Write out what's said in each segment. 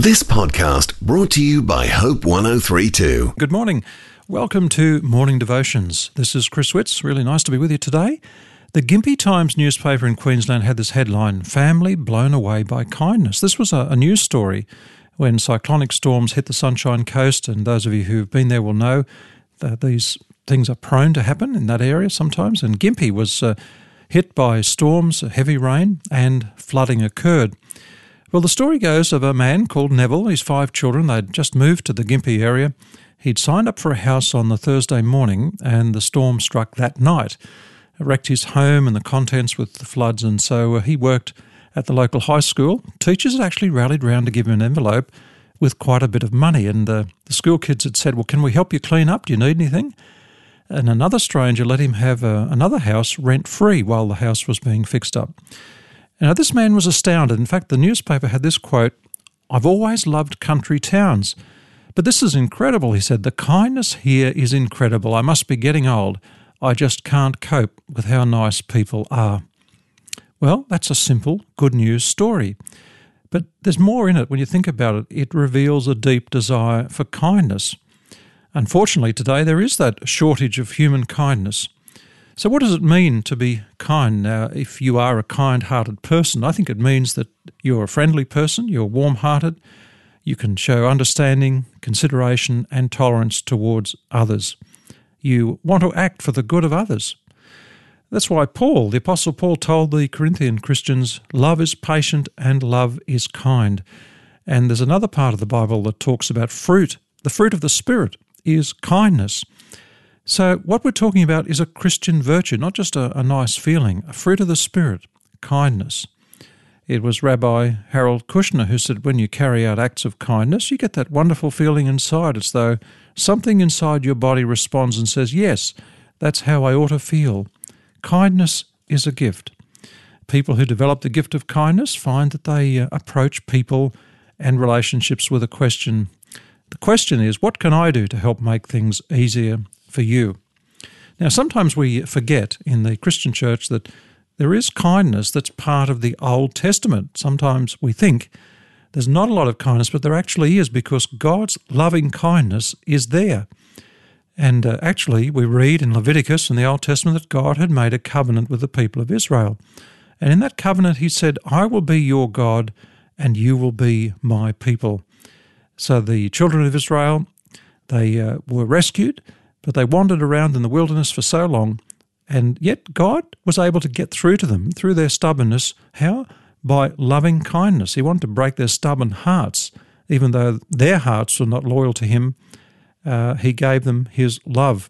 This podcast brought to you by Hope 103.2. Good morning. Welcome to Morning Devotions. This is Chris Witts. Really nice to be with you today. The Gympie Times newspaper in Queensland had this headline, "Family Blown Away by Kindness." This was a news story when cyclonic storms hit the Sunshine Coast, and those of you who've been there will know that these things are prone to happen in that area sometimes, and Gympie was hit by storms, heavy rain, and flooding occurred. Well, the story goes of a man called Neville, his 5 children. They'd just moved to the Gympie area. He'd signed up for a house on the Thursday morning, and the storm struck that night. It wrecked his home and the contents with the floods, and so he worked at the local high school. Teachers had actually rallied round to give him an envelope with quite a bit of money, and the school kids had said, "Well, can we help you clean up? Do you need anything?" And another stranger let him have another house rent-free while the house was being fixed up. Now, this man was astounded. In fact, the newspaper had this quote, "I've always loved country towns, but this is incredible," he said. "The kindness here is incredible. I must be getting old. I just can't cope with how nice people are." Well, that's a simple, good news story. But there's more in it when you think about it. It reveals a deep desire for kindness. Unfortunately, today there is that shortage of human kindness. So what does it mean to be kind? Now, if you are a kind-hearted person, I think it means that you're a friendly person, you're warm-hearted, you can show understanding, consideration and tolerance towards others. You want to act for the good of others. That's why the Apostle Paul told the Corinthian Christians, love is patient and love is kind. And there's another part of the Bible that talks about fruit. The fruit of the Spirit is kindness. So what we're talking about is a Christian virtue, not just a nice feeling, a fruit of the Spirit, kindness. It was Rabbi Harold Kushner who said when you carry out acts of kindness, you get that wonderful feeling inside. It's though something inside your body responds and says, yes, that's how I ought to feel. Kindness is a gift. People who develop the gift of kindness find that they approach people and relationships with a question. The question is, what can I do to help make things easier for you? Now, sometimes we forget in the Christian church that there is kindness that's part of the Old Testament. Sometimes we think there's not a lot of kindness, but there actually is, because God's loving kindness is there. And actually, we read in Leviticus in the Old Testament that God had made a covenant with the people of Israel. And in that covenant, he said, I will be your God and you will be my people. So the children of Israel, they were rescued, but they wandered around in the wilderness for so long, and yet God was able to get through to them through their stubbornness. How? By loving kindness. He wanted to break their stubborn hearts. Even though their hearts were not loyal to him, he gave them his love.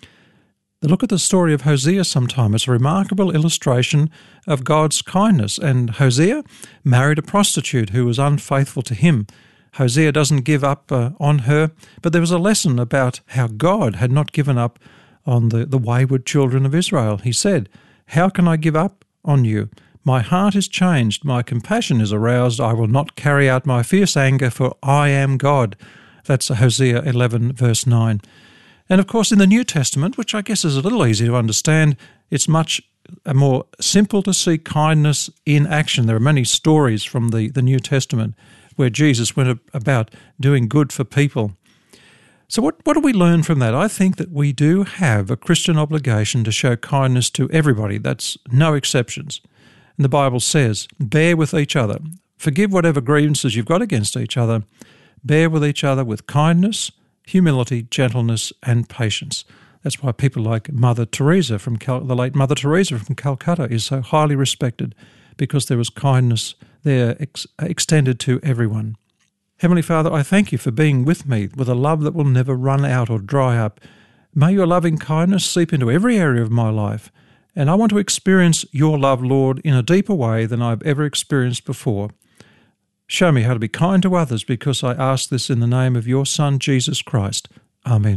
Look at the story of Hosea sometime. It's a remarkable illustration of God's kindness. And Hosea married a prostitute who was unfaithful to him. Hosea doesn't give up on her, but there was a lesson about how God had not given up on the wayward children of Israel. He said, how can I give up on you? My heart is changed, my compassion is aroused, I will not carry out my fierce anger, for I am God. That's Hosea 11, verse 9. And of course, in the New Testament, which I guess is a little easier to understand, it's much more simple to see kindness in action. There are many stories from the New Testament where Jesus went about doing good for people. So what do we learn from that? I think that we do have a Christian obligation to show kindness to everybody. That's no exceptions. And the Bible says, bear with each other. Forgive whatever grievances you've got against each other. Bear with each other with kindness, humility, gentleness, and patience. That's why people like Mother Teresa the late Mother Teresa from Calcutta is so highly respected, because there was kindness there extended to everyone. Heavenly Father, I thank you for being with me with a love that will never run out or dry up. May your loving kindness seep into every area of my life, and I want to experience your love, Lord, in a deeper way than I've ever experienced before. Show me how to be kind to others, because I ask this in the name of your Son, Jesus Christ. Amen.